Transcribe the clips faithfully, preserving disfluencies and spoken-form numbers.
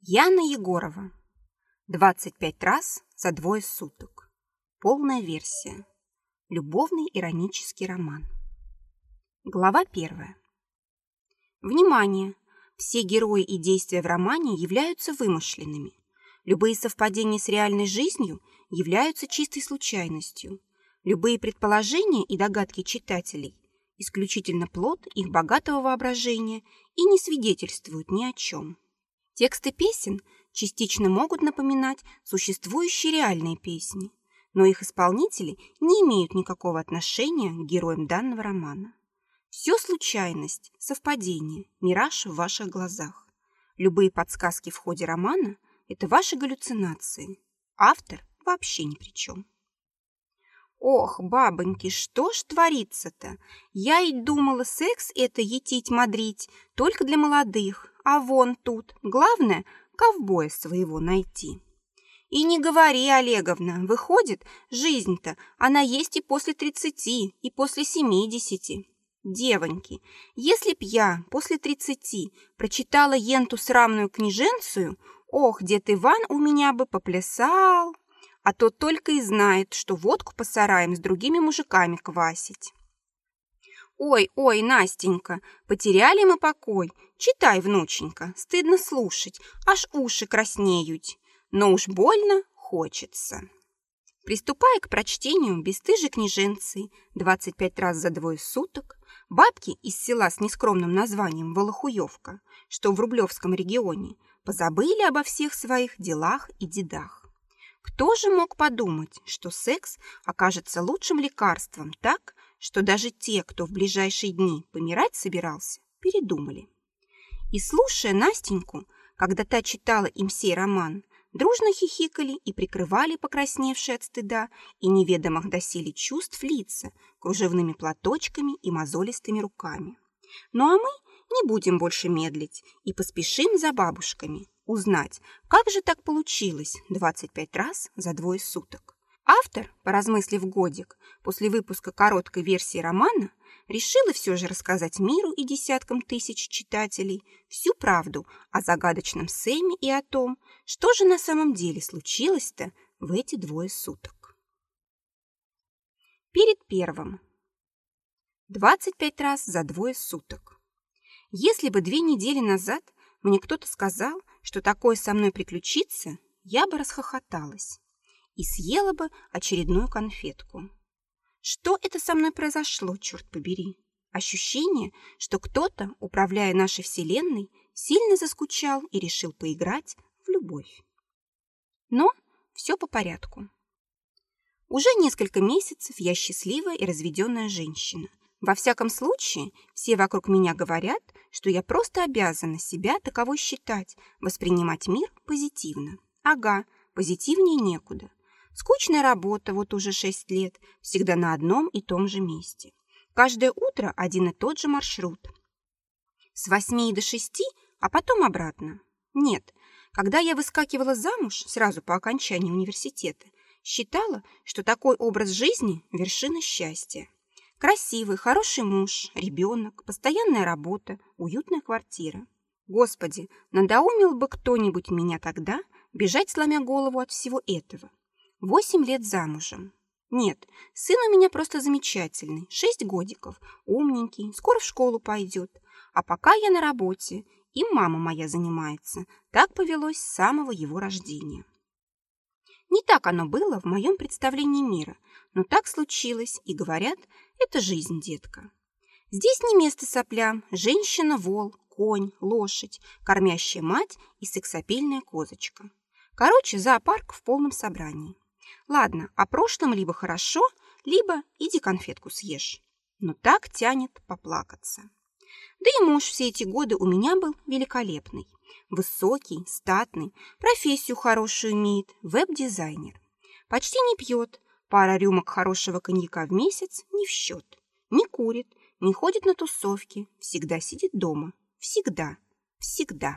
Яна Егорова. двадцать пять раз за двое суток. Полная версия. Любовный иронический роман. Глава первая. Внимание! Все герои и действия в романе являются вымышленными. Любые совпадения с реальной жизнью являются чистой случайностью. Любые предположения и догадки читателей исключительно плод их богатого воображения и не свидетельствуют ни о чем. Тексты песен частично могут напоминать существующие реальные песни, но их исполнители не имеют никакого отношения к героям данного романа. Все случайность, совпадение, мираж в ваших глазах. Любые подсказки в ходе романа – это ваши галлюцинации. Автор вообще ни при чем. Ох, бабоньки, что ж творится-то? Я и думала, секс – это етить-мадрить только для молодых, а вон тут главное – ковбоя своего найти. И не говори, Олеговна, выходит, жизнь-то, она есть и после тридцати, и после семидесяти. Девоньки, если б я после тридцати прочитала енту срамную книженцию, ох, дед Иван у меня бы поплясал, а то только и знает, что водку по сараям с другими мужиками квасить. Ой, ой, Настенька, потеряли мы покой. Читай, внученька, стыдно слушать, аж уши краснеют. Но уж больно хочется. Приступая к прочтению бесстыжей книженции двадцать пять раз за двое суток, бабки из села с нескромным названием Волохуевка, что в Рублевском регионе, позабыли обо всех своих делах и дедах. Кто же мог подумать, что секс окажется лучшим лекарством так, что даже те, кто в ближайшие дни помирать собирался, передумали. И, слушая Настеньку, когда та читала им сей роман, дружно хихикали и прикрывали покрасневшие от стыда и неведомых доселе чувств лица кружевными платочками и мозолистыми руками. Ну а мы не будем больше медлить и поспешим за бабушками узнать, как же так получилось двадцать пять раз за двое суток. Автор, поразмыслив годик, после выпуска короткой версии романа, решила все же рассказать миру и десяткам тысяч читателей всю правду о загадочном Сэме и о том, что же на самом деле случилось-то в эти двое суток. Перед первым. двадцать пять раз за двое суток. Если бы две недели назад мне кто-то сказал, что такое со мной приключится, я бы расхохоталась и съела бы очередную конфетку. Что это со мной произошло, черт побери? Ощущение, что кто-то, управляя нашей вселенной, сильно заскучал и решил поиграть в любовь. Но все по порядку. Уже несколько месяцев я счастливая и разведенная женщина. Во всяком случае, все вокруг меня говорят, что я просто обязана себя таковой считать, воспринимать мир позитивно. Ага, позитивнее некуда. Скучная работа вот уже шесть лет, всегда на одном и том же месте. Каждое утро один и тот же маршрут. С восьми до шести, а потом обратно. Нет, когда я выскакивала замуж сразу по окончании университета, считала, что такой образ жизни – вершина счастья. Красивый, хороший муж, ребенок, постоянная работа, уютная квартира. Господи, надоумил бы кто-нибудь меня тогда бежать, сломя голову от всего этого. Восемь лет замужем. Нет, сын у меня просто замечательный, шесть годиков, умненький, скоро в школу пойдет. А пока я на работе, им мама моя занимается. Так повелось с самого его рождения. Не так оно было в моем представлении мира, но так случилось, и говорят, это жизнь, детка. Здесь не место соплям, женщина, вол, конь, лошадь, кормящая мать и сексапильная козочка. Короче, зоопарк в полном собрании. Ладно, о прошлом либо хорошо, либо иди конфетку съешь. Но так тянет поплакаться. Да и муж все эти годы у меня был великолепный. Высокий, статный, профессию хорошую имеет, веб-дизайнер. Почти не пьет, пара рюмок хорошего коньяка в месяц не в счет. Не курит, не ходит на тусовки, всегда сидит дома. Всегда, всегда.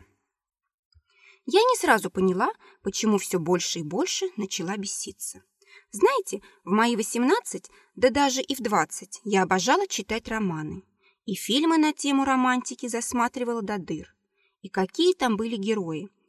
Я не сразу поняла, почему все больше и больше начала беситься. Знаете, в мои восемнадцать, да даже и в двадцать, я обожала читать романы. И фильмы на тему романтики засматривала до дыр. И какие там были герои.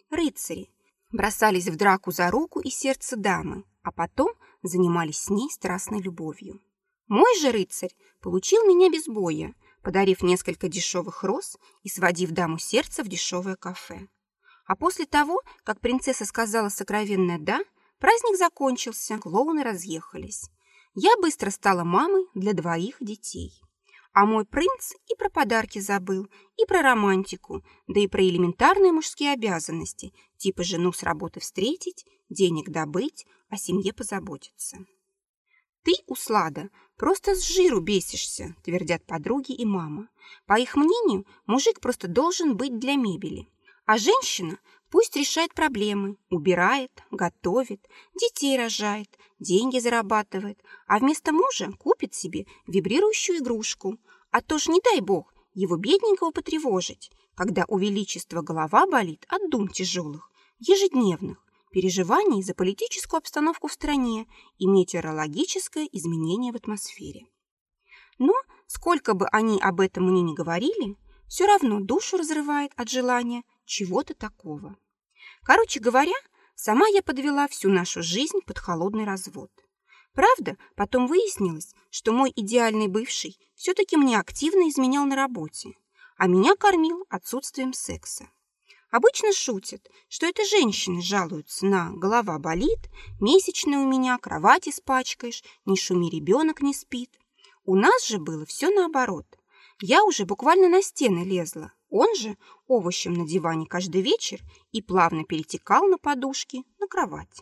рыцари, бросались в драку за руку и сердце дамы, а потом занимались с ней страстной любовью. Мой же рыцарь получил меня без боя, подарив несколько дешевых роз и сводив даму сердца в дешевое кафе. А после того, как принцесса сказала сокровенное «да», праздник закончился, клоуны разъехались. Я быстро стала мамой для двоих детей. А мой принц и про подарки забыл, и про романтику, да и про элементарные мужские обязанности, типа жену с работы встретить, денег добыть, о семье позаботиться. «Ты, Услада, просто с жиру бесишься», – твердят подруги и мама. По их мнению, мужик просто должен быть для мебели, а женщина пусть решает проблемы, убирает, готовит, детей рожает, деньги зарабатывает, а вместо мужа купит себе вибрирующую игрушку. А то ж, не дай бог, его бедненького потревожить, когда у величества голова болит от дум тяжелых, ежедневных, переживаний за политическую обстановку в стране и метеорологическое изменение в атмосфере. Но, сколько бы они об этом мне ни говорили, все равно душу разрывает от желания чего-то такого. Короче говоря, сама я подвела всю нашу жизнь под холодный развод. Правда, потом выяснилось, что мой идеальный бывший все-таки мне активно изменял на работе, а меня кормил отсутствием секса. Обычно шутят, что это женщины жалуются на «голова болит», «месячные у меня», «кровать испачкаешь», «не шуми, ребенок не спит». У нас же было все наоборот. Я уже буквально на стены лезла, он же овощем на диване каждый вечер и плавно перетекал на подушки на кровать.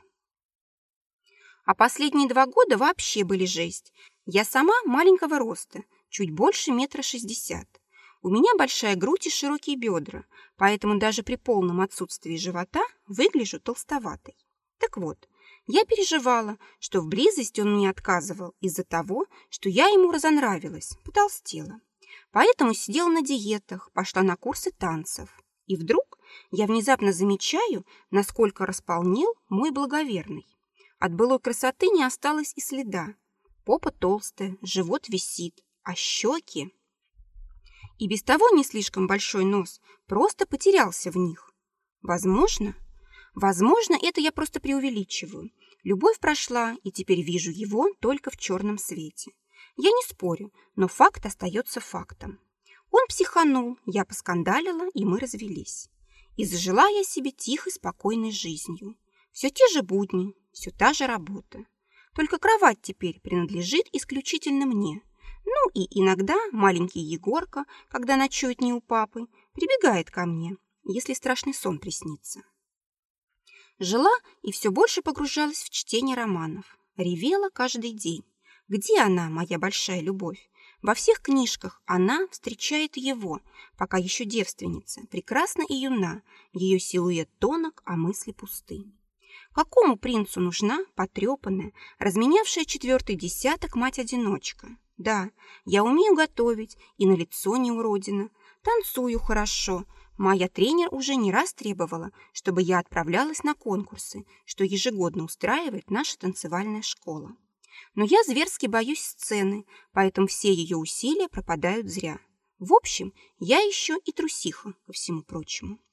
А последние два года вообще были жесть. Я сама маленького роста, чуть больше метра шестьдесят. У меня большая грудь и широкие бедра, поэтому даже при полном отсутствии живота выгляжу толстоватой. Так вот, я переживала, что в близости он мне отказывал из-за того, что я ему разонравилась, потолстела. Поэтому сидела на диетах, пошла на курсы танцев. И вдруг я внезапно замечаю, насколько располнел мой благоверный. От былой красоты не осталось и следа. Попа толстая, живот висит, а щеки... И без того не слишком большой нос просто потерялся в них. Возможно, возможно, это я просто преувеличиваю. Любовь прошла, и теперь вижу его только в черном свете. Я не спорю, но факт остается фактом. Он психанул, я поскандалила, и мы развелись. И зажила я себе тихой, спокойной жизнью. Все те же будни, все та же работа. Только кровать теперь принадлежит исключительно мне. Ну и иногда маленький Егорка, когда ночует не у папы, прибегает ко мне, если страшный сон приснится. Жила и все больше погружалась в чтение романов. Ревела каждый день. Где она, моя большая любовь? Во всех книжках она встречает его, пока еще девственница, прекрасна и юна, ее силуэт тонок, а мысли пусты. Какому принцу нужна потрепанная, разменявшая четвертый десяток мать-одиночка? Да, я умею готовить, и на лицо не уродина. Танцую хорошо. Моя тренер уже не раз требовала, чтобы я отправлялась на конкурсы, что ежегодно устраивает наша танцевальная школа. Но я зверски боюсь сцены, поэтому все ее усилия пропадают зря. В общем, я еще и трусиха, ко всему прочему.